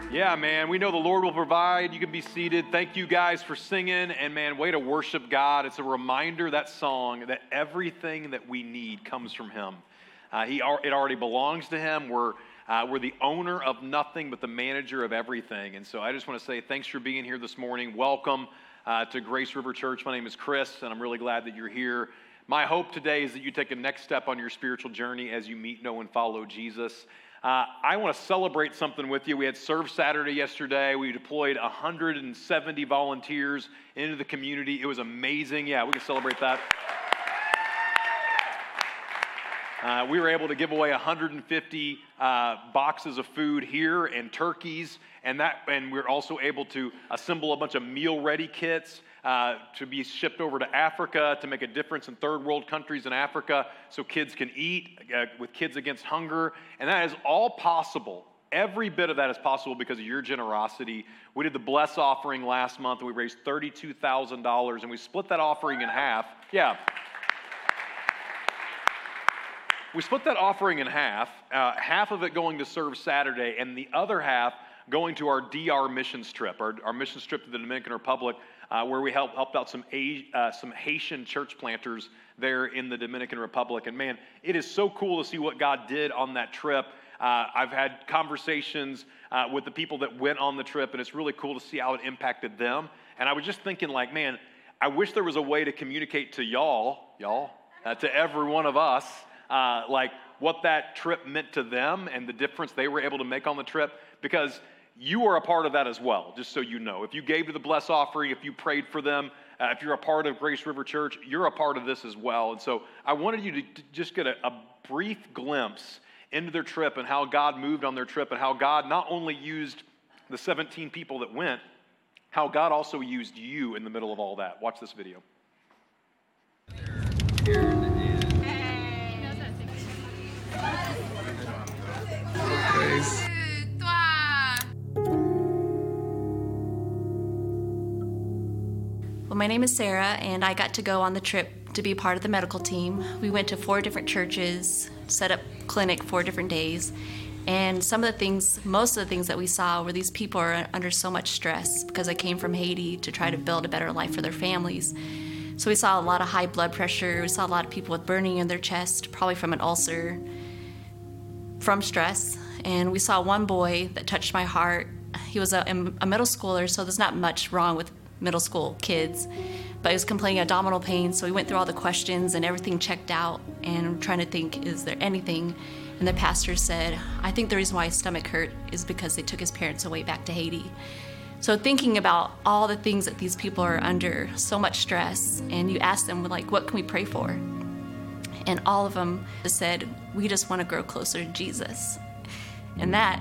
Yeah, man, we know the Lord will provide. You can be seated. Thank you guys for singing. And man, way to worship God. It's a reminder, that song, that everything that we need comes from Him. It already belongs to Him. We're the owner of nothing but the manager of everything. And so I just want to say thanks for being here this morning. Welcome to Grace River Church. My name is Chris, and I'm really glad that you're here. My hope today is that you take a next step on your spiritual journey as you meet, know, and follow Jesus. I want to celebrate something with you. We had Serve Saturday yesterday. We deployed 170 volunteers into the community. It was amazing. Yeah, we can celebrate that. We were able to give away 150 boxes of food here and turkeys, and we're also able to assemble a bunch of meal-ready kits to be shipped over to Africa to make a difference in third world countries in Africa so kids can eat with Kids Against Hunger. And that is all possible. Every bit of that is possible because of your generosity. We did the Bless offering last month, and we raised $32,000, and we split that offering in half. Yeah. We split that offering in half of it going to Serve Saturday, and the other half going to our DR missions trip, our missions trip to the Dominican Republic, where we helped out some Haitian church planters there in the Dominican Republic. And man, it is so cool to see what God did on that trip. I've had conversations with the people that went on the trip, and it's really cool to see how it impacted them. And I was just thinking, like, man, I wish there was a way to communicate to y'all, to every one of us, like what that trip meant to them and the difference they were able to make on the trip, because you are a part of that as well, just so you know. If you gave to the Bless offering, if you prayed for them, if you're a part of Grace River Church, you're a part of this as well. And so I wanted you to just get a brief glimpse into their trip and how God moved on their trip and how God not only used the 17 people that went, how God also used you in the middle of all that. Watch this video. Well, my name is Sarah, and I got to go on the trip to be part of the medical team. We went to 4 different churches, set up clinic 4 different days, and most of the things that we saw were these people are under so much stress because they came from Haiti to try to build a better life for their families. So we saw a lot of high blood pressure. We saw a lot of people with burning in their chest, probably from an ulcer, from stress. And we saw one boy that touched my heart. He was a middle schooler, so there's not much wrong with middle school kids, but he was complaining of abdominal pain. So we went through all the questions and everything checked out, and I'm trying to think, is there anything? And the pastor said, I think the reason why his stomach hurt is because they took his parents away back to Haiti. So thinking about all the things that these people are under, so much stress, and you ask them, like, what can we pray for? And all of them said, we just want to grow closer to Jesus. And that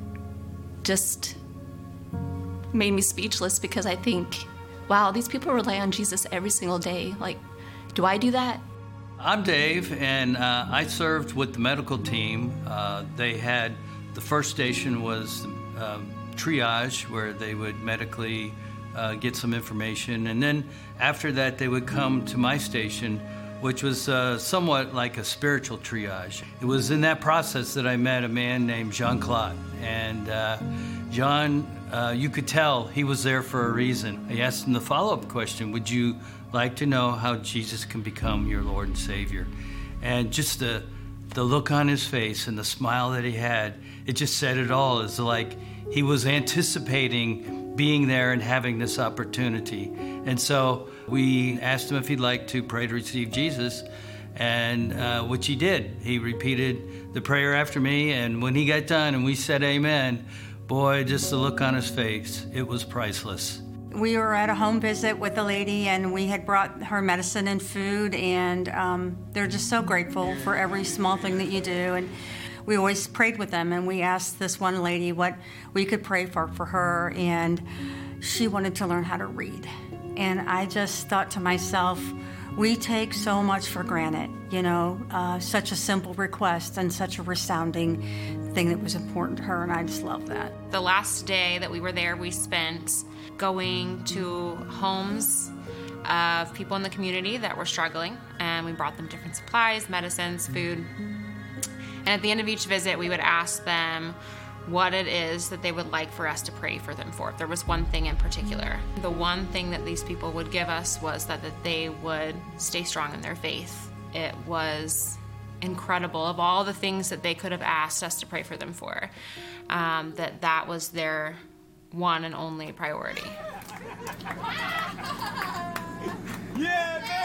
just made me speechless, because I think, wow, these people rely on Jesus every single day. Like, do I do that? I'm Dave, and I served with the medical team. The first station was triage, where they would medically get some information. And then after that, they would come to my station, which was somewhat like a spiritual triage. It was in that process that I met a man named Jean-Claude. And John, you could tell he was there for a reason. I asked him the follow-up question, would you like to know how Jesus can become your Lord and Savior? And just the look on his face and the smile that he had, it just said it all. It's like he was anticipating being there and having this opportunity. And so we asked him if he'd like to pray to receive Jesus, and which he did. He repeated the prayer after me, and when he got done and we said amen, boy, just the look on his face, it was priceless. We were at a home visit with a lady, and we had brought her medicine and food, and they're just so grateful for every small thing that you do. And we always prayed with them, and we asked this one lady what we could pray for her, and she wanted to learn how to read. And I just thought to myself, we take so much for granted, such a simple request and such a resounding thing that was important to her, and I just love that. The last day that we were there, we spent going to homes of people in the community that were struggling, and we brought them different supplies, medicines, food. And at the end of each visit, we would ask them, what it is that they would like for us to pray for them for. If there was one thing in particular, the one thing that these people would give us was that they would stay strong in their faith. It was incredible. Of all the things that they could have asked us to pray for them for, that was their one and only priority. Yeah, man!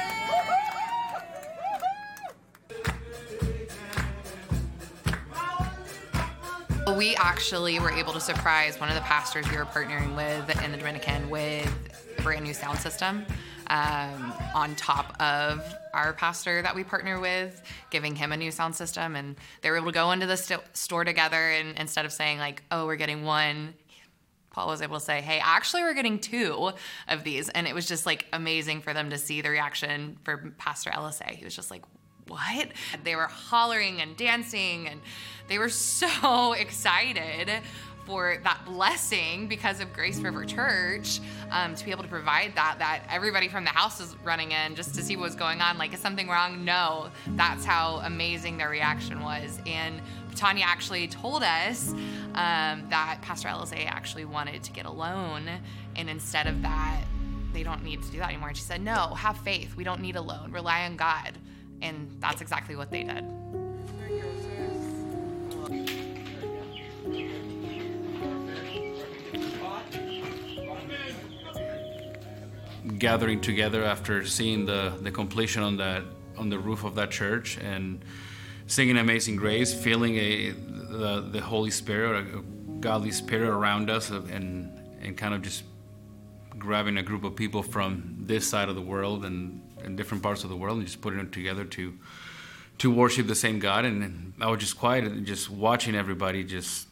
We actually were able to surprise one of the pastors we were partnering with in the Dominican with a brand new sound system on top of our pastor that we partner with, giving him a new sound system. And they were able to go into the store together, and instead of saying like, oh, we're getting one, Paul was able to say, hey, actually we're getting 2 of these. And it was just like amazing for them to see the reaction for Pastor Ellisay. He was just like, what? They were hollering and dancing, and they were so excited for that blessing because of Grace River Church, to be able to provide that everybody from the house is running in just to see what was going on. Like, is something wrong? No, that's how amazing their reaction was. And Tanya actually told us that Pastor Ellisay actually wanted to get a loan, and instead of that, they don't need to do that anymore. And she said, no, have faith. We don't need a loan. Rely on God. And that's exactly what they did. Gathering together after seeing the completion on the roof of that church and singing Amazing Grace, feeling the Holy Spirit, a godly spirit around us, and kind of just grabbing a group of people from this side of the world and in different parts of the world and just putting them together to worship the same God. And I was just quiet and just watching everybody just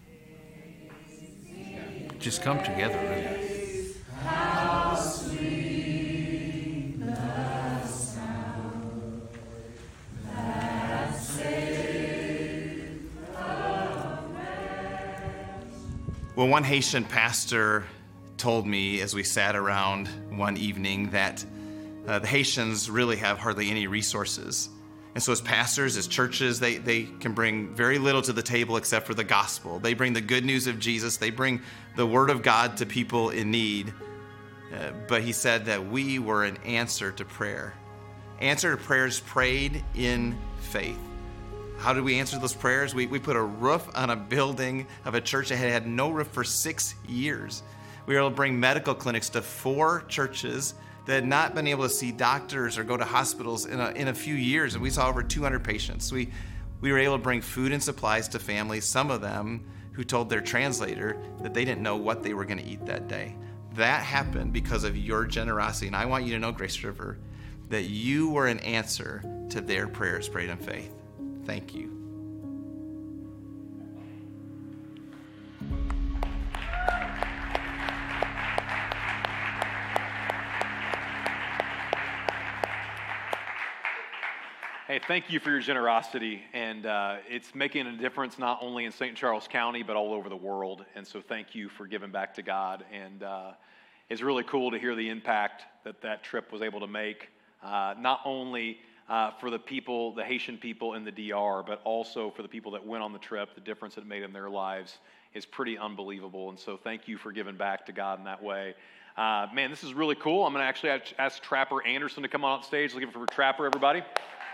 come together, really. How sweet the sound that saved a man. Well, one Haitian pastor told me as we sat around one evening that the Haitians really have hardly any resources. And so as pastors, as churches, they can bring very little to the table except for the gospel. They bring the good news of Jesus. They bring the word of God to people in need. But he said that we were an answer to prayer. Answer to prayers prayed in faith. How did we answer those prayers? We put a roof on a building of a church that had had no roof for 6 years. We were able to bring medical clinics to 4 churches that had not been able to see doctors or go to hospitals in a few years, and we saw over 200 patients. We were able to bring food and supplies to families, some of them who told their translator that they didn't know what they were going to eat that day. That happened because of your generosity, and I want you to know, Grace River, that you were an answer to their prayers prayed in faith. Thank you. Hey, thank you for your generosity, and it's making a difference not only in St. Charles County, but all over the world, and so thank you for giving back to God, and it's really cool to hear the impact that trip was able to make, not only for the people, the Haitian people in the DR, but also for the people that went on the trip. The difference it made in their lives is pretty unbelievable, and so thank you for giving back to God in that way. Man, this is really cool. I'm going to actually ask Trapper Anderson to come on stage. Looking for Trapper, everybody.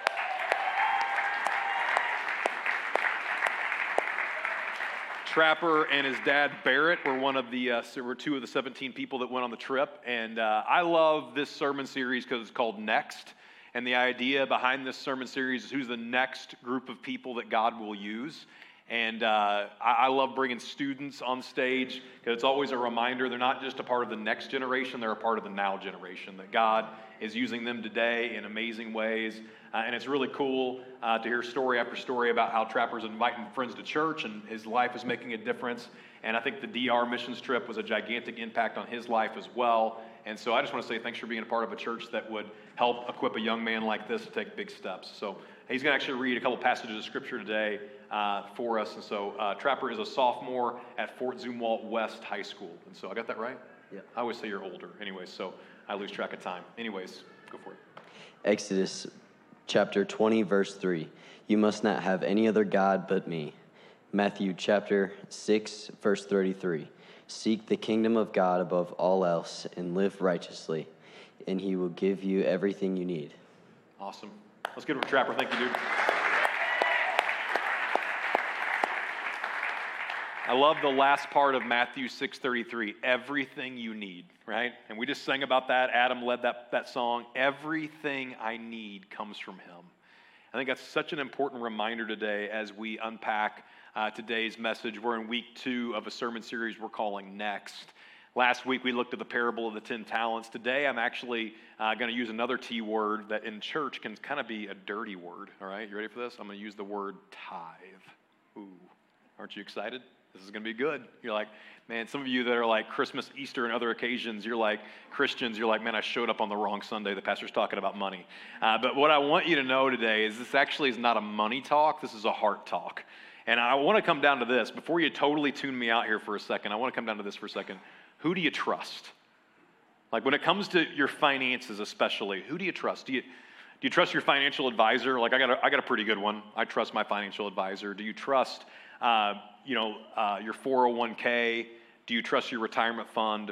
Trapper and his dad Barrett were were 2 of the 17 people that went on the trip, and I love this sermon series because it's called Next, and the idea behind this sermon series is who's the next group of people that God will use. And I love bringing students on stage because it's always a reminder they're not just a part of the next generation, they're a part of the now generation, that God is using them today in amazing ways. And it's really cool to hear story after story about how Trapper's inviting friends to church and his life is making a difference. And I think the DR missions trip was a gigantic impact on his life as well. And so I just want to say thanks for being a part of a church that would help equip a young man like this to take big steps. So he's going to actually read a couple passages of scripture today for us. And so Trapper is a sophomore at Fort Zumwalt West High School. And so I got that right? Yeah. I always say you're older. Anyways, so I lose track of time. Anyways, go for it. Exodus chapter 20, verse 3. You must not have any other God but me. Matthew chapter 6, verse 33. Seek the kingdom of God above all else and live righteously, and he will give you everything you need. Awesome. Let's give it a Trapper. Thank you, dude. I love the last part of Matthew 6:33, everything you need, right? And we just sang about that. Adam led that song. Everything I need comes from him. I think that's such an important reminder today as we unpack today's message. We're in week 2 of a sermon series we're calling Next. Last week we looked at the parable of the 10 talents. Today I'm actually going to use another T word that in church can kind of be a dirty word, all right? You ready for this? I'm going to use the word tithe. Ooh, aren't you excited? This is going to be good. You're like, man, some of you that are like Christmas, Easter, and other occasions, you're like Christians, you're like, man, I showed up on the wrong Sunday. The pastor's talking about money. But what I want you to know today is this actually is not a money talk. This is a heart talk. And I want to come down to this. Before you totally tune me out here for a second, I want to come down to this for a second. Who do you trust? Like when it comes to your finances especially, who do you trust? Do you trust your financial advisor? Like I got a pretty good one. I trust my financial advisor. Do you trust your 401k? Do you trust your retirement fund?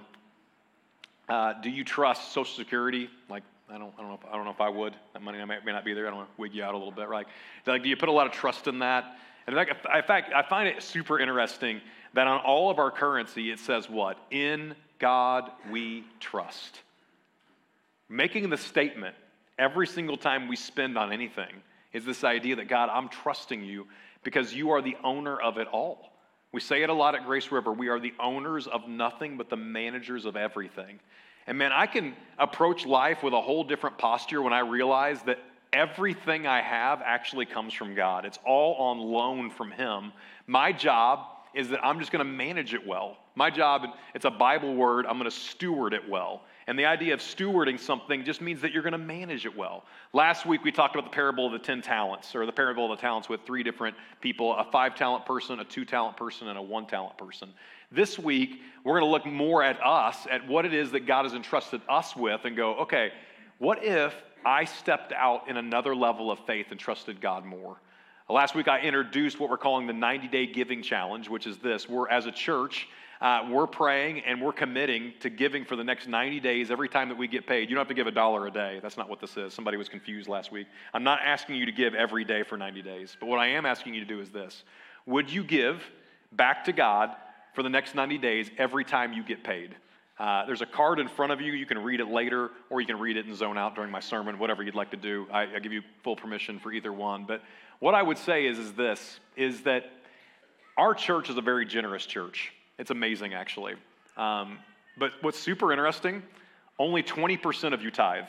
Do you trust Social Security? Like, I don't know if I would. That money may not be there. I don't want to wig you out a little bit, right? Like, do you put a lot of trust in that? And in fact, I find it super interesting that on all of our currency, it says what? In God we trust. Making the statement every single time we spend on anything is this idea that, God, I'm trusting you because you are the owner of it all. We say it a lot at Grace River. We are the owners of nothing but the managers of everything. And man, I can approach life with a whole different posture when I realize that everything I have actually comes from God. It's all on loan from him. My job is that I'm just going to manage it well. My job, it's a Bible word, I'm going to steward it well. And the idea of stewarding something just means that you're going to manage it well. Last week we talked about the parable of the 10 talents, or the parable of the talents with 3 different people, a 5-talent person, a 2-talent person, and a 1-talent person. This week, we're going to look more at us, at what it is that God has entrusted us with, and go, okay, what if I stepped out in another level of faith and trusted God more? Last week I introduced what we're calling the 90-day giving challenge, which is this. We're, as a church, we're praying and we're committing to giving for the next 90 days every time that we get paid. You don't have to give $1 a day. That's not what this is. Somebody was confused last week. I'm not asking you to give every day for 90 days. But what I am asking you to do is this. Would you give back to God for the next 90 days every time you get paid? There's a card in front of you. You can read it later, or you can read it and zone out during my sermon, whatever you'd like to do. I give you full permission for either one. But what I would say is that our church is a very generous church. It's amazing, actually. But what's super interesting, only 20% of you tithe.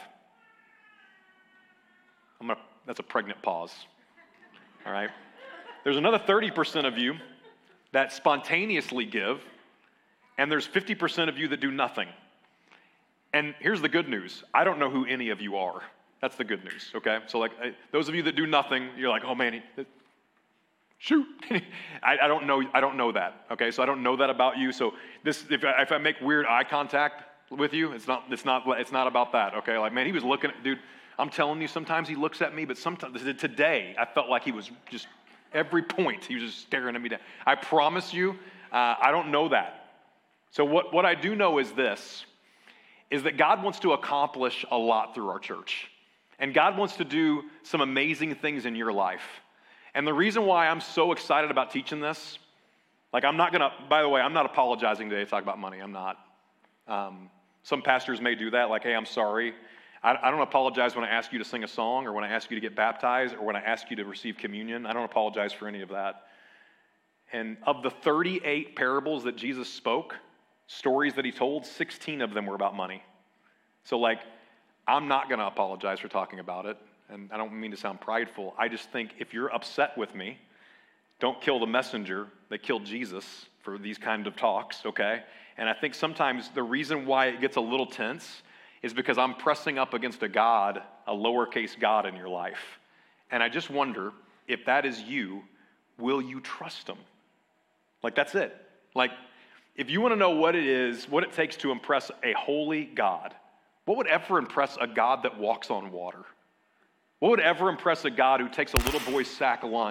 That's a pregnant pause. All right? There's another 30% of you that spontaneously give, and there's 50% of you that do nothing. And here's the good news. I don't know who any of you are. That's the good news, okay? So like those of you that do nothing, you're like, oh man, shoot. I don't know that, okay? So I don't know that about you. So this, if I make weird eye contact with you, it's not about that, okay? Like, man, he was looking at, dude, I'm telling you, sometimes he looks at me, but sometimes, today, I felt like he was just, every point, he was just staring at me down. I promise you, I don't know that. So what I do know is this, is that God wants to accomplish a lot through our church. And God wants to do some amazing things in your life. And the reason why I'm so excited about teaching this, like by the way, I'm not apologizing today to talk about money. I'm not. Some pastors may do that, like, hey, I'm sorry. I don't apologize when I ask you to sing a song or when I ask you to get baptized or when I ask you to receive communion. I don't apologize for any of that. And of the 38 parables that Jesus spoke, stories that he told, 16 of them were about money. So like, I'm not going to apologize for talking about it, and I don't mean to sound prideful. I just think if you're upset with me, don't kill the messenger that killed Jesus for these kind of talks, okay? And I think sometimes the reason why it gets a little tense is because I'm pressing up against a God, a lowercase God in your life. And I just wonder, if that is you, will you trust him? Like, that's it. Like, if you want to know what it takes to impress a holy God, what would ever impress a God that walks on water? What would ever impress a God who takes a little boy's sack lunch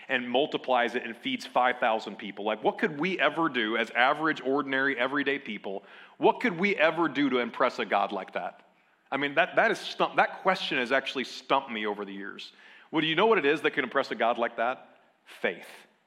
and multiplies it and feeds 5,000 people. Like, what could we ever do as average, ordinary, everyday people? What could we ever do to impress a God like that? I mean, that question has actually stumped me over the years. Well, do you know what it is that can impress a God like that? Faith.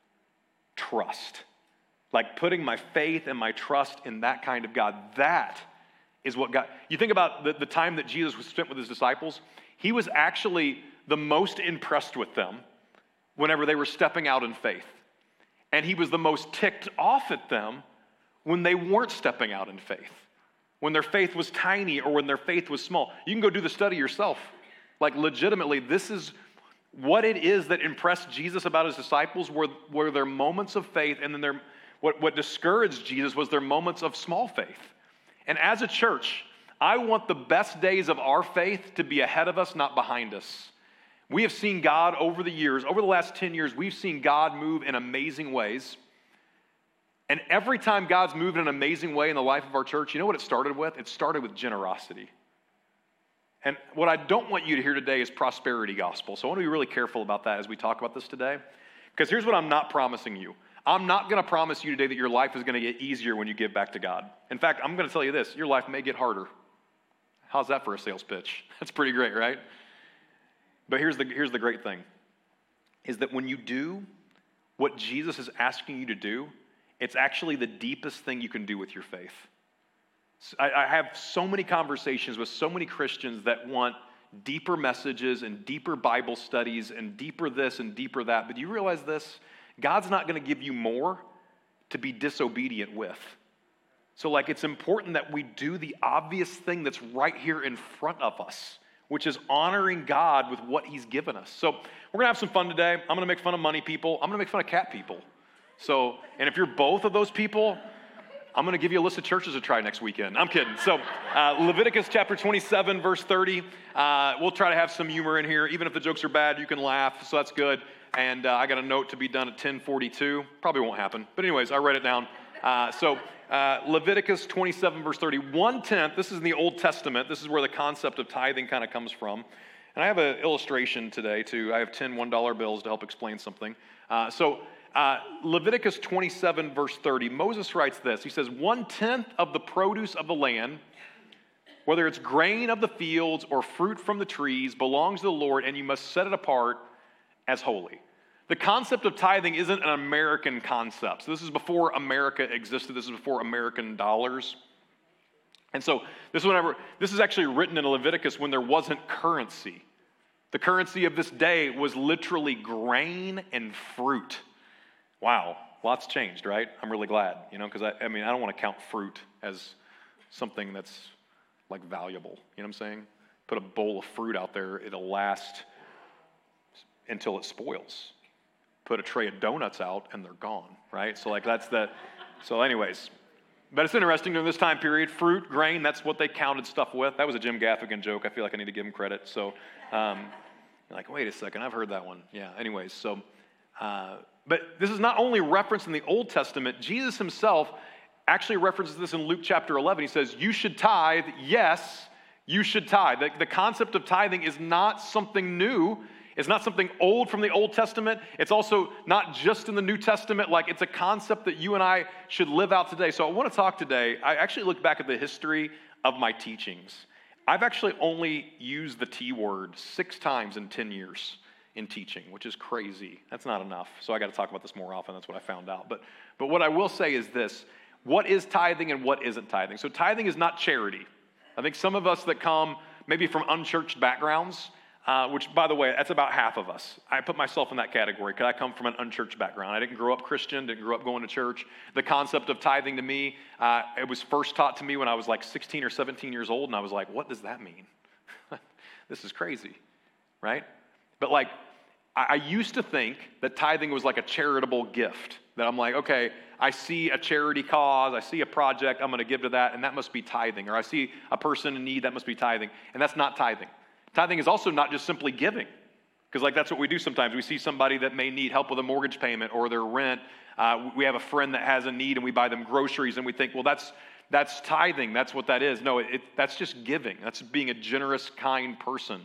Trust. Like putting my faith and my trust in that kind of God. That is what God... You think about the time that Jesus was spent with his disciples, he was actually the most impressed with them whenever they were stepping out in faith. And he was the most ticked off at them when they weren't stepping out in faith. When their faith was tiny or when their faith was small. You can go do the study yourself. Like legitimately, this is what it is that impressed Jesus about his disciples were their moments of faith, and then what discouraged Jesus was their moments of small faith. And as a church, I want the best days of our faith to be ahead of us, not behind us. We have seen God over the years, over the last 10 years, we've seen God move in amazing ways. And every time God's moved in an amazing way in the life of our church, you know what it started with? It started with generosity. And what I don't want you to hear today is prosperity gospel. So I want to be really careful about that as we talk about this today. Because here's what I'm not promising you. I'm not going to promise you today that your life is going to get easier when you give back to God. In fact, I'm going to tell you this. Your life may get harder. How's that for a sales pitch? That's pretty great, right? But here's the great thing. Is that when you do what Jesus is asking you to do, it's actually the deepest thing you can do with your faith. I have so many conversations with so many Christians that want deeper messages and deeper Bible studies and deeper this and deeper that. But do you realize this? God's not going to give you more to be disobedient with. So like it's important that we do the obvious thing that's right here in front of us, which is honoring God with what he's given us. So we're going to have some fun today. I'm going to make fun of money people. I'm going to make fun of cat people. So, and if you're both of those people, I'm going to give you a list of churches to try next weekend. I'm kidding. So Leviticus chapter 27, verse 30. We'll try to have some humor in here. Even if the jokes are bad, you can laugh, so that's good. And I got a note to be done at 10:42. Probably won't happen. But anyways, I read it down. Leviticus 27, verse 30. 1/10, this is in the Old Testament. This is where the concept of tithing kind of comes from. And I have an illustration today, too. I have 10 $1 bills to help explain something. Leviticus 27, verse 30, Moses writes this. He says, 1/10 of the produce of the land, whether it's grain of the fields or fruit from the trees, belongs to the Lord, and you must set it apart as holy. The concept of tithing isn't an American concept. So this is before America existed. This is before American dollars. And so this is actually written in Leviticus when there wasn't currency. The currency of this day was literally grain and fruit. Wow, lots changed, right? I'm really glad, because I don't want to count fruit as something that's like valuable. You know what I'm saying? Put a bowl of fruit out there, it'll last until it spoils. Put a tray of donuts out and they're gone, right? So anyways, but it's interesting during this time period, fruit, grain, that's what they counted stuff with. That was a Jim Gaffigan joke. I feel like I need to give him credit. So, you're like, wait a second, I've heard that one. Yeah, anyways, so... But this is not only referenced in the Old Testament. Jesus himself actually references this in Luke chapter 11. He says, you should tithe. Yes, you should tithe. The concept of tithing is not something new. It's not something old from the Old Testament. It's also not just in the New Testament. Like, it's a concept that you and I should live out today. So I want to talk today. I actually looked back at the history of my teachings. I've actually only used the T word 6 times in 10 years. In teaching, which is crazy. That's not enough. So I got to talk about this more often. That's what I found out. But what I will say is this. What is tithing and what isn't tithing? So tithing is not charity. I think some of us that come maybe from unchurched backgrounds, which, by the way, that's about half of us. I put myself in that category because I come from an unchurched background. I didn't grow up Christian, didn't grow up going to church. The concept of tithing to me, it was first taught to me when I was like 16 or 17 years old, and I was like, what does that mean? This is crazy, right? But like, I used to think that tithing was like a charitable gift. That I'm like, okay, I see a charity cause, I see a project, I'm going to give to that, and that must be tithing. Or I see a person in need, that must be tithing. And that's not tithing. Tithing is also not just simply giving. Because like that's what we do sometimes. We see somebody that may need help with a mortgage payment or their rent. We have a friend that has a need and we buy them groceries and we think, well, that's tithing. That's what that is. No, that's just giving. That's being a generous, kind person.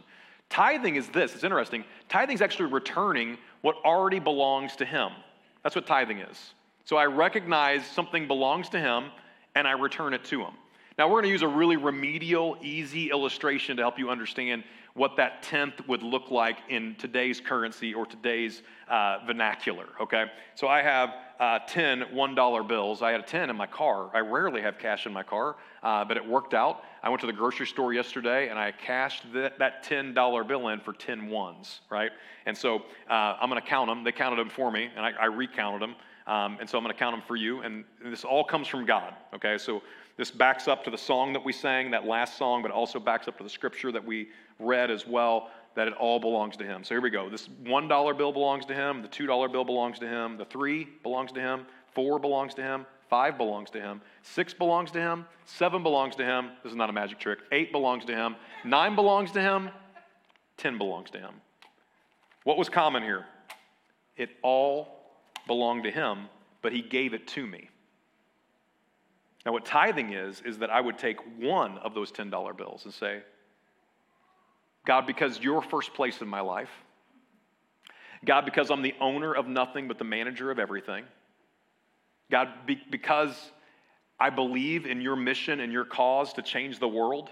Tithing is this. It's interesting. Tithing is actually returning what already belongs to him. That's what tithing is. So I recognize something belongs to him, and I return it to him. Now, we're going to use a really remedial, easy illustration to help you understand what that tenth would look like in today's currency or today's vernacular, okay? So I have 10 $1 bills. I had a 10 in my car. I rarely have cash in my car, but it worked out. I went to the grocery store yesterday, and I cashed that $10 bill in for 10 ones, right? And so I'm going to count them. They counted them for me, and I recounted them. And so I'm going to count them for you. And this all comes from God, okay? So this backs up to the song that we sang, that last song, but also backs up to the scripture that we read as well, that it all belongs to him. So here we go. This $1 bill belongs to him. The $2 bill belongs to him. The 3 belongs to him. 4 belongs to him. 5 belongs to him. 6 belongs to him. 7 belongs to him. This is not a magic trick. 8 belongs to him. 9 belongs to him. 10 belongs to him. What was common here? It all belonged to him, but he gave it to me. Now, what tithing is that I would take one of those $10 bills and say, God, because you're first place in my life, God, because I'm the owner of nothing but the manager of everything, God, because I believe in your mission and your cause to change the world,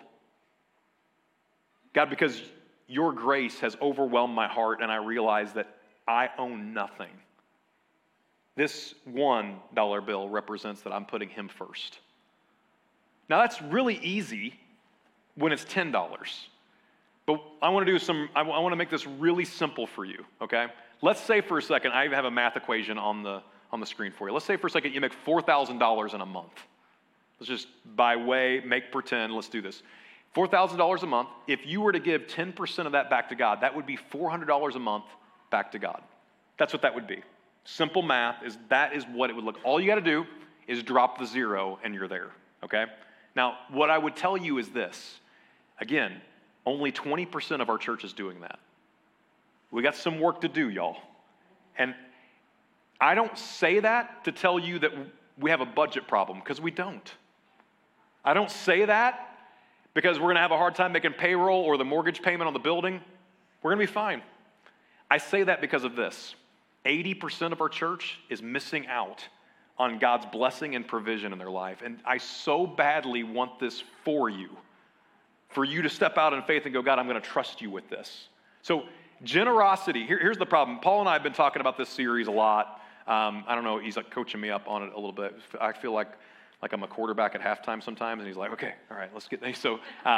God, because your grace has overwhelmed my heart and I realize that I own nothing. This $1 bill represents that I'm putting him first. Now, that's really easy when it's $10. But I want to make this really simple for you, okay? Let's say for a second, I have a math equation on the screen for you. Let's say for a second you make $4,000 in a month. Let's just pretend, let's do this. $4,000 a month. If you were to give 10% of that back to God, that would be $400 a month back to God. That's what that would be. Simple math that is what it would look. All you got to do is drop the 0 and you're there, okay? Now, what I would tell you is this. Again, only 20% of our church is doing that. We got some work to do, y'all. And I don't say that to tell you that we have a budget problem, because we don't. I don't say that because we're going to have a hard time making payroll or the mortgage payment on the building. We're going to be fine. I say that because of this. 80% of our church is missing out on God's blessing and provision in their life. And I so badly want this for you to step out in faith and go, God, I'm going to trust you with this. So generosity, here's the problem. Paul and I have been talking about this series a lot. I don't know, he's like coaching me up on it a little bit. I feel like I'm a quarterback at halftime sometimes, and he's like, okay, all right, let's get there. So,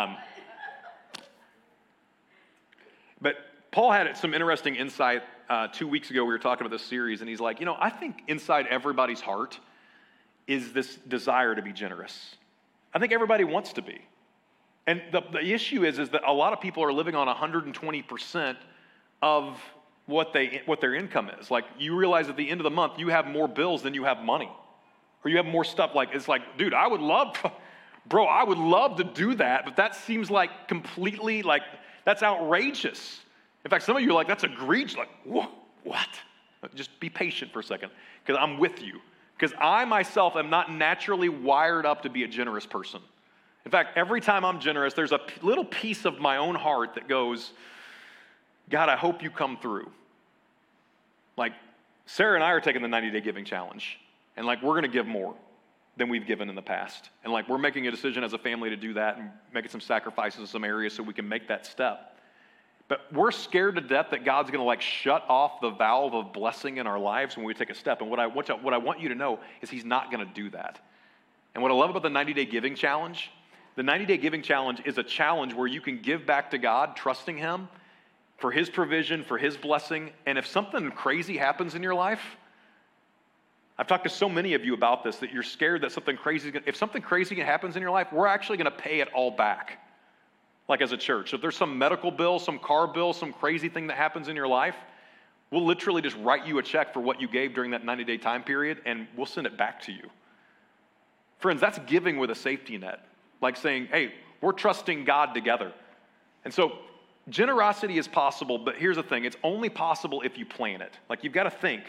but Paul had some interesting insight 2 weeks ago. We were talking about this series, and he's like, I think inside everybody's heart is this desire to be generous. I think everybody wants to be. And the issue is that a lot of people are living on 120% of what their income is. Like, you realize at the end of the month, you have more bills than you have money. Or you have more stuff. Like, it's like, dude, I would love to do that, but that seems like completely, like, that's outrageous. In fact, some of you are like, that's egregious. Like, what? Just be patient for a second, because I'm with you. Because I myself am not naturally wired up to be a generous person. In fact, every time I'm generous, there's a little piece of my own heart that goes, God, I hope you come through. Like, Sarah and I are taking the 90-day giving challenge, and like, we're going to give more than we've given in the past. And like, we're making a decision as a family to do that and making some sacrifices in some areas so we can make that step. But we're scared to death that God's going to like shut off the valve of blessing in our lives when we take a step. And what I want you to know is he's not going to do that. And what I love about the 90-day giving challenge, the 90-day giving challenge is a challenge where you can give back to God, trusting him for his provision, for his blessing. And if something crazy happens in your life, I've talked to so many of you about this, that you're scared that if something crazy happens in your life, we're actually going to pay it all back. Like, as a church. So if there's some medical bill, some car bill, some crazy thing that happens in your life, we'll literally just write you a check for what you gave during that 90-day time period, and we'll send it back to you. Friends, that's giving with a safety net. Like saying, hey, we're trusting God together. And so generosity is possible, but here's the thing. It's only possible if you plan it. Like, you've got to think,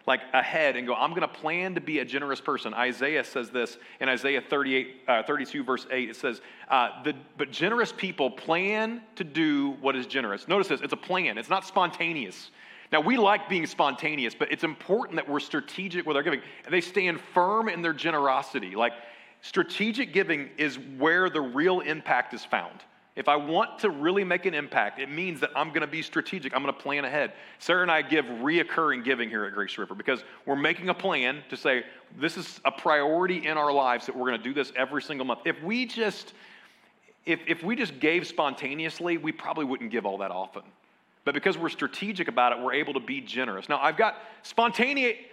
like ahead and go, I'm going to plan to be a generous person. Isaiah says this in Isaiah 32 verse 8. It says, but generous people plan to do what is generous. Notice this, it's a plan. It's not spontaneous. Now, we like being spontaneous, but it's important that we're strategic with our giving. And they stand firm in their generosity. Like, strategic giving is where the real impact is found. If I want to really make an impact, it means that I'm going to be strategic. I'm going to plan ahead. Sarah and I give reoccurring giving here at Grace River because we're making a plan to say this is a priority in our lives that we're going to do this every single month. If we just gave spontaneously, we probably wouldn't give all that often. But because we're strategic about it, we're able to be generous. Now, I've got spontaneity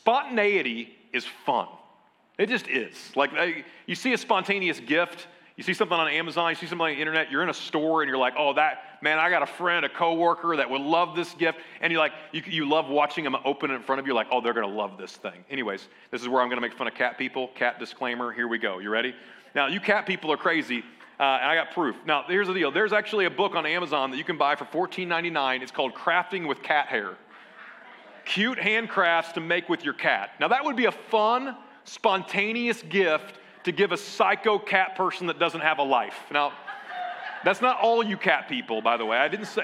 is fun. It just is. Like, you see a spontaneous gift, you see something on Amazon, you see something on the internet, you're in a store and you're like, oh, man, I got a friend, a coworker that would love this gift. And you love watching them open it in front of you, like, oh, they're going to love this thing. Anyways, this is where I'm going to make fun of cat people. Cat disclaimer, here we go. You ready? Now, you cat people are crazy. And I got proof. Now, here's the deal. There's actually a book on Amazon that you can buy for $14.99. It's called Crafting with Cat Hair. Cute handcrafts to make with your cat. Now, that would be a fun, spontaneous gift to give a psycho cat person that doesn't have a life. Now, that's not all you cat people, by the way. I didn't say.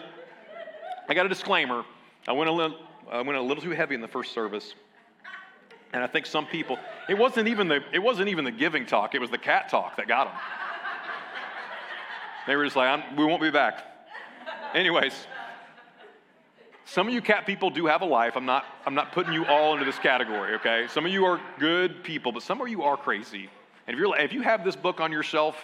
I got a disclaimer. I went a little too heavy in the first service. And I think some people, it wasn't even the giving talk. It was the cat talk that got them. They were just like, we won't be back. Anyways, some of you cat people do have a life. I'm not putting you all into this category, okay? Some of you are good people, but some of you are crazy. And if you have this book on your shelf,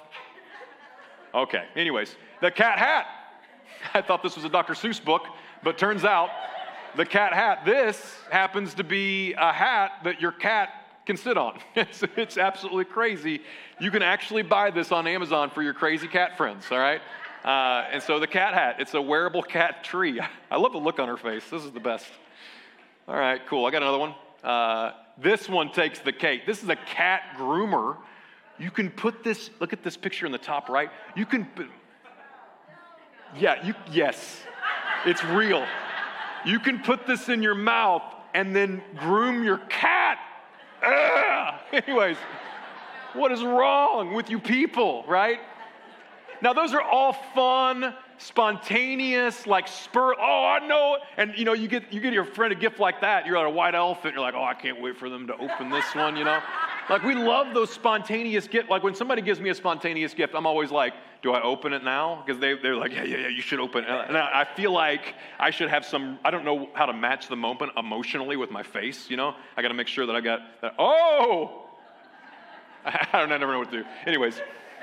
okay. Anyways, the cat hat. I thought this was a Dr. Seuss book, but turns out the cat hat. This happens to be a hat that your cat can sit on. It's absolutely crazy. You can actually buy this on Amazon for your crazy cat friends, all right? And so the cat hat, it's a wearable cat tree. I love the look on her face. This is the best. All right, cool. I got another one. This one takes the cake. This is a cat groomer. You can put this, look at this picture in the top right. You can, yes, it's real. You can put this in your mouth and then groom your cat. Anyways, what is wrong with you people, right? Now, those are all fun, spontaneous, like I know. And, you get your friend a gift like that. You're at a white elephant. You're like, oh, I can't wait for them to open this one, Like, we love those spontaneous gifts. Like, when somebody gives me a spontaneous gift, I'm always like, do I open it now? Because they're like, yeah, you should open it. And I feel like I should have I don't know how to match the moment emotionally with my face, I got to make sure that I got that. Oh! I never know what to do. Anyways,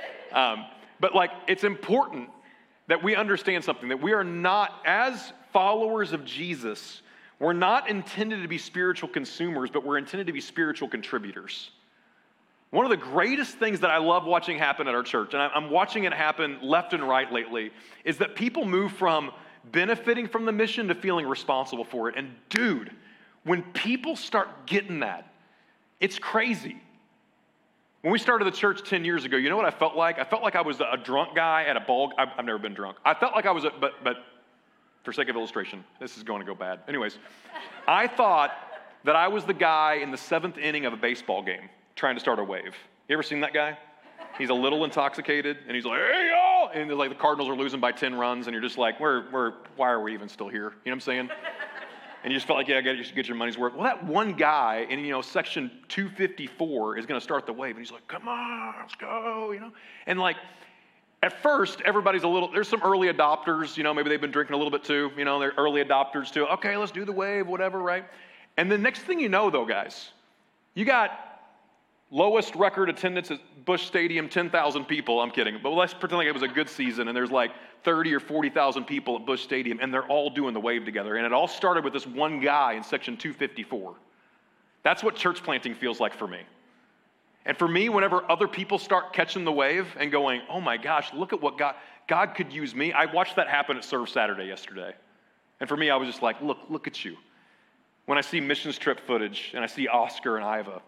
but like, it's important that we understand something, that we are not, as followers of Jesus, we're not intended to be spiritual consumers, but we're intended to be spiritual contributors. One of the greatest things that I love watching happen at our church, and I'm watching it happen left and right lately, is that people move from benefiting from the mission to feeling responsible for it. And dude, when people start getting that, it's crazy. When we started the church 10 years ago, you know what I felt like? I felt like I was a drunk guy at a ball. I've never been drunk. I felt like I was, but for sake of illustration, this is going to go bad. Anyways, I thought that I was the guy in the 7th inning of a baseball game trying to start a wave. You ever seen that guy? He's a little intoxicated, and he's like, hey, y'all! And like the Cardinals are losing by 10 runs, and you're just like, why are we even still here? You know what I'm saying? And you just felt like, you should get your money's worth. Well, that one guy in, section 254 is going to start the wave, and he's like, come on, let's go, And like, at first, everybody's there's some early adopters, maybe they've been drinking a little bit too, they're early adopters too. Okay, let's do the wave, whatever, right? And the next thing you know, though, guys, you got lowest record attendance at Busch Stadium, 10,000 people. I'm kidding. But let's pretend like it was a good season and there's like 30 or 40,000 people at Busch Stadium and they're all doing the wave together. And it all started with this one guy in section 254. That's what church planting feels like for me. And for me, whenever other people start catching the wave and going, oh my gosh, look at what God could use me. I watched that happen at Serve Saturday yesterday. And for me, I was just like, look at you. When I see missions trip footage and I see Oscar and Iva,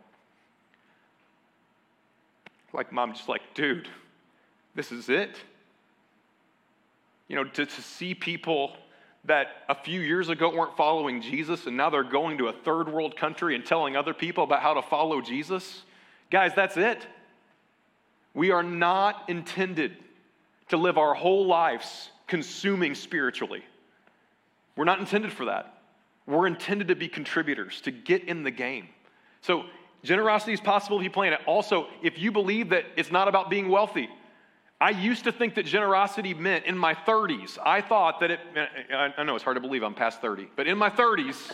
like, Mom, just like, dude, this is it. To see people that a few years ago weren't following Jesus and now they're going to a third world country and telling other people about how to follow Jesus? Guys, that's it. We are not intended to live our whole lives consuming spiritually. We're not intended for that. We're intended to be contributors, to get in the game. So generosity is possible if you plan it. Also, if you believe that it's not about being wealthy. I used to think that generosity meant, in my 30s, I thought that I know it's hard to believe I'm past 30, but in my 30s,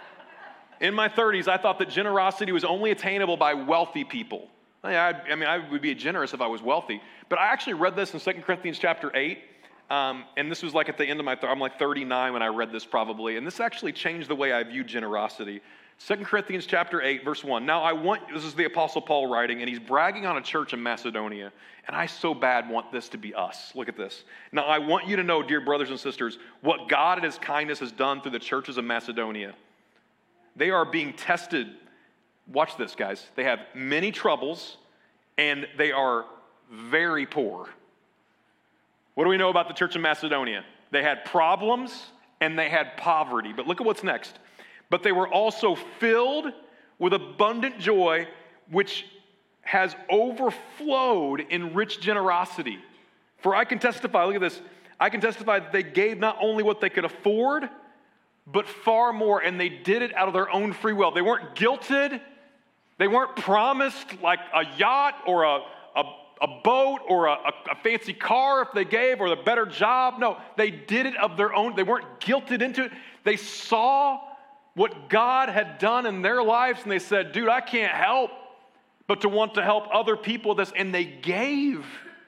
I thought that generosity was only attainable by wealthy people. I would be generous if I was wealthy. But I actually read this in 2 Corinthians chapter 8, and this was like at the end of I'm like 39 when I read this probably, and this actually changed the way I viewed generosity. 2 Corinthians chapter 8, verse 1. Now this is the Apostle Paul writing, and he's bragging on a church in Macedonia, and I so bad want this to be us. Look at this. Now I want you to know, dear brothers and sisters, what God in his kindness has done through the churches of Macedonia. They are being tested. Watch this, guys. They have many troubles, and they are very poor. What do we know about the church in Macedonia? They had problems, and they had poverty. But look at what's next. But they were also filled with abundant joy, which has overflowed in rich generosity. For I can testify, look at this, I can testify that they gave not only what they could afford, but far more, and they did it out of their own free will. They weren't guilted. They weren't promised like a yacht or a boat or a fancy car if they gave, or a better job. No, they did it of their own. They weren't guilted into it. They saw what God had done in their lives, and they said, dude, I can't help but to want to help other people with this, and they gave.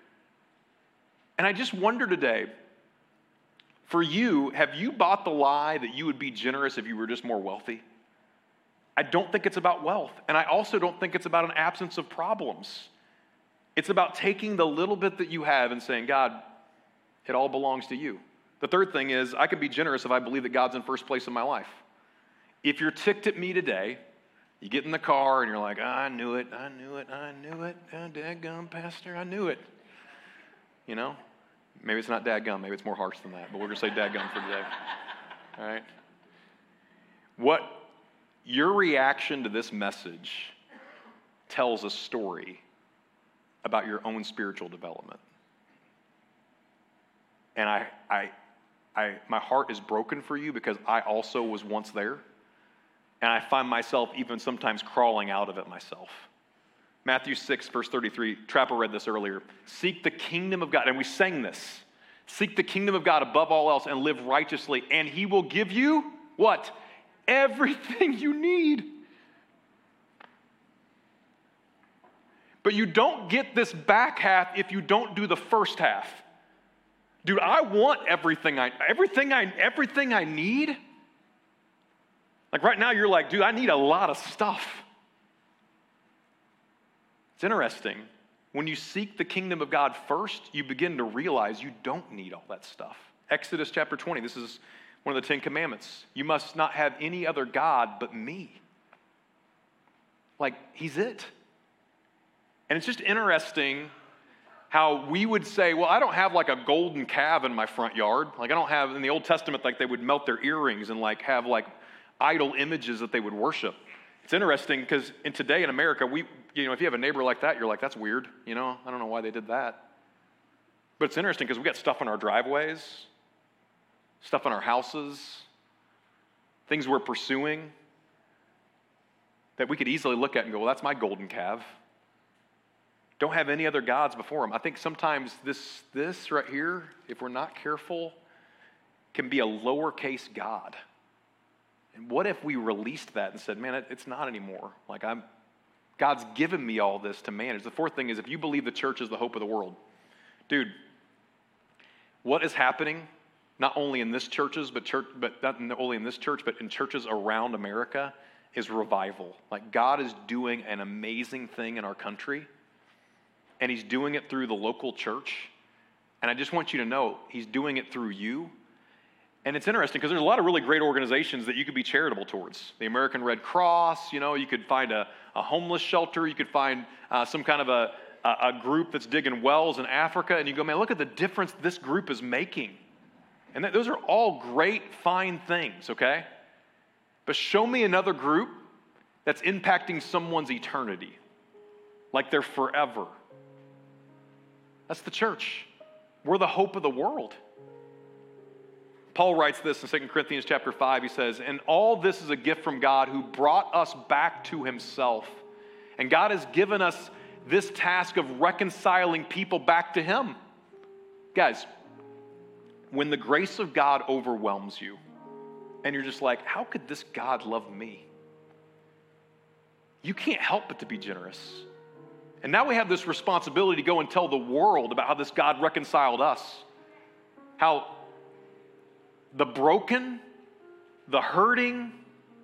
And I just wonder today, for you, have you bought the lie that you would be generous if you were just more wealthy? I don't think it's about wealth, and I also don't think it's about an absence of problems. It's about taking the little bit that you have and saying, God, it all belongs to you. The third thing is, I can be generous if I believe that God's in first place in my life. If you're ticked at me today, you get in the car and you're like, I knew it. Oh, dadgum, Pastor, I knew it. You know, maybe it's not dadgum, maybe it's more harsh than that, but we're going to say dadgum for today. All right? What your reaction to this message tells a story about your own spiritual development. And my heart is broken for you because I also was once there. And I find myself even sometimes crawling out of it myself. Matthew 6, verse 33, Trapper read this earlier. Seek the kingdom of God, and we sang this. Seek the kingdom of God above all else and live righteously, and he will give you, what? Everything you need. But you don't get this back half if you don't do the first half. Dude, I want everything I need. Like right now, you're like, dude, I need a lot of stuff. It's interesting. When you seek the kingdom of God first, you begin to realize you don't need all that stuff. Exodus chapter 20, this is one of the 10 commandments. You must not have any other God but me. Like, he's it. And it's just interesting how we would say, well, I don't have like a golden calf in my front yard. Like I don't have, in the Old Testament, like they would melt their earrings and like have like idol images that they would worship. It's interesting because today in America, if you have a neighbor like that, you're like, that's weird. I don't know why they did that. But it's interesting because we got stuff in our driveways, stuff in our houses, things we're pursuing that we could easily look at and go, well, that's my golden calf. Don't have any other gods before him. I think sometimes this right here, if we're not careful, can be a lowercase God. And what if we released that and said, man, it's not anymore. Like God's given me all this to manage. The fourth thing is if you believe the church is the hope of the world, dude, what is happening, not only in this churches, but not only in this church, but in churches around America, is revival. Like God is doing an amazing thing in our country, and he's doing it through the local church. And I just want you to know, he's doing it through you. And it's interesting because there's a lot of really great organizations that you could be charitable towards. The American Red Cross, you could find a homeless shelter. You could find some kind of a group that's digging wells in Africa. And you go, man, look at the difference this group is making. And those are all great, fine things, okay? But show me another group that's impacting someone's eternity, like they're forever. That's the church. We're the hope of the world. Paul writes this in 2 Corinthians chapter 5. He says, and all this is a gift from God who brought us back to himself. And God has given us this task of reconciling people back to him. Guys, when the grace of God overwhelms you, and you're just like, how could this God love me? You can't help but to be generous. And now we have this responsibility to go and tell the world about how this God reconciled us. How the broken, the hurting,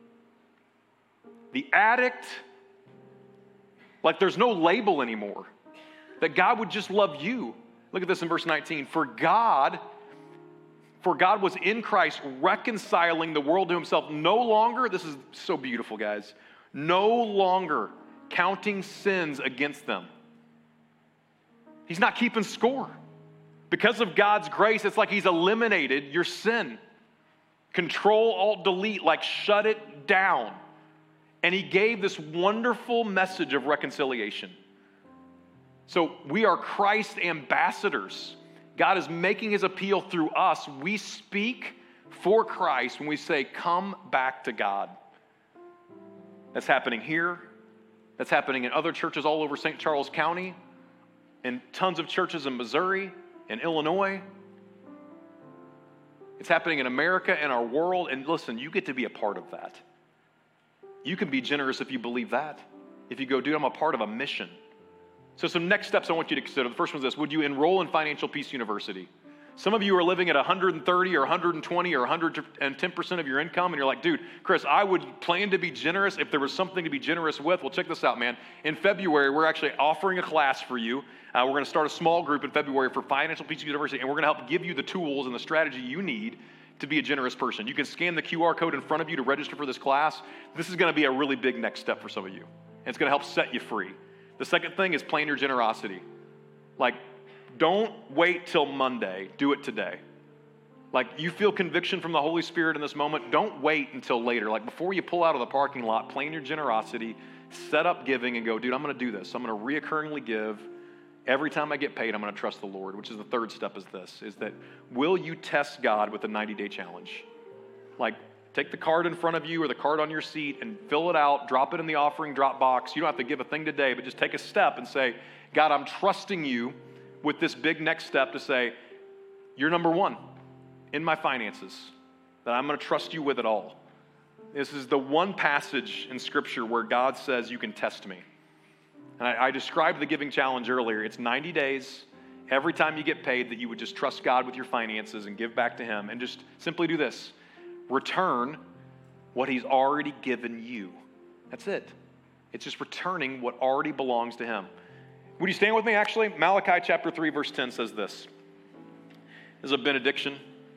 the addict, like there's no label anymore. That God would just love you. Look at this in verse 19. For God was in Christ reconciling the world to himself. No longer, this is so beautiful, guys, no longer counting sins against them. He's not keeping score. Because of God's grace, it's like he's eliminated your sin. Control, Alt, Delete, like shut it down. And he gave this wonderful message of reconciliation. So we are Christ's ambassadors. God is making his appeal through us. We speak for Christ when we say, come back to God. That's happening here. That's happening in other churches all over St. Charles County, and tons of churches in Missouri and Illinois. It's happening in America and our world. And listen, you get to be a part of that. You can be generous if you believe that. If you go, dude, I'm a part of a mission. So some next steps I want you to consider. The first one is this. Would you enroll in Financial Peace University? Some of you are living at 130 or 120 or 110% of your income, and you're like, dude, Chris, I would plan to be generous if there was something to be generous with. Well, check this out, man. In February, we're actually offering a class for you. We're going to start a small group in February for Financial Peace University, and we're going to help give you the tools and the strategy you need to be a generous person. You can scan the QR code in front of you to register for this class. This is going to be a really big next step for some of you, and it's going to help set you free. The second thing is plan your generosity. Like, don't wait till Monday. Do it today. Like, you feel conviction from the Holy Spirit in this moment. Don't wait until later. Like, before you pull out of the parking lot, plan your generosity, set up giving, and go, dude, I'm going to do this. I'm going to reoccurringly give. Every time I get paid, I'm going to trust the Lord, which is the third step is this, is that will you test God with a 90-day challenge? Like, take the card in front of you or the card on your seat and fill it out, drop it in the offering drop box. You don't have to give a thing today, but just take a step and say, God, I'm trusting you with this big next step to say, you're number one in my finances, that I'm going to trust you with it all. This is the one passage in Scripture where God says you can test me. And I described the giving challenge earlier. It's 90 days. Every time you get paid, that you would just trust God with your finances and give back to him. And just simply do this. Return what he's already given you. That's it. It's just returning what already belongs to him. Would you stand with me, actually? Malachi chapter 3, verse 10 says this. This is a benediction.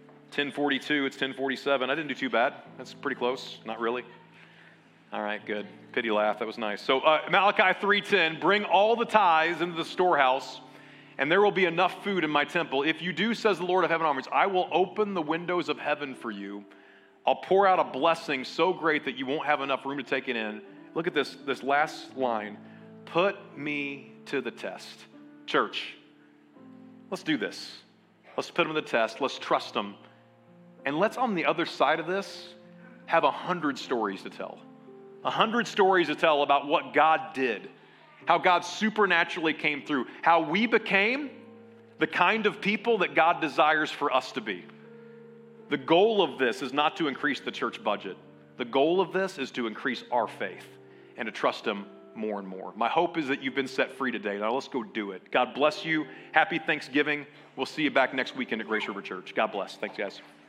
1042, it's 1047. I didn't do too bad. That's pretty close. Not really. All right, good. Pity laugh. That was nice. So Malachi 3:10, bring all the tithes into the storehouse, and there will be enough food in my temple. If you do, says the Lord of heaven armies, I will open the windows of heaven for you. I'll pour out a blessing so great that you won't have enough room to take it in. Look at this last line. Put me to the test. Church, let's do this. Let's put them to the test. Let's trust them. And let's, on the other side of this, have 100 stories to tell. 100 stories to tell about what God did, how God supernaturally came through, how we became the kind of people that God desires for us to be. The goal of this is not to increase the church budget. The goal of this is to increase our faith and to trust him more and more. My hope is that you've been set free today. Now let's go do it. God bless you. Happy Thanksgiving. We'll see you back next weekend at Grace River Church. God bless. Thanks, guys.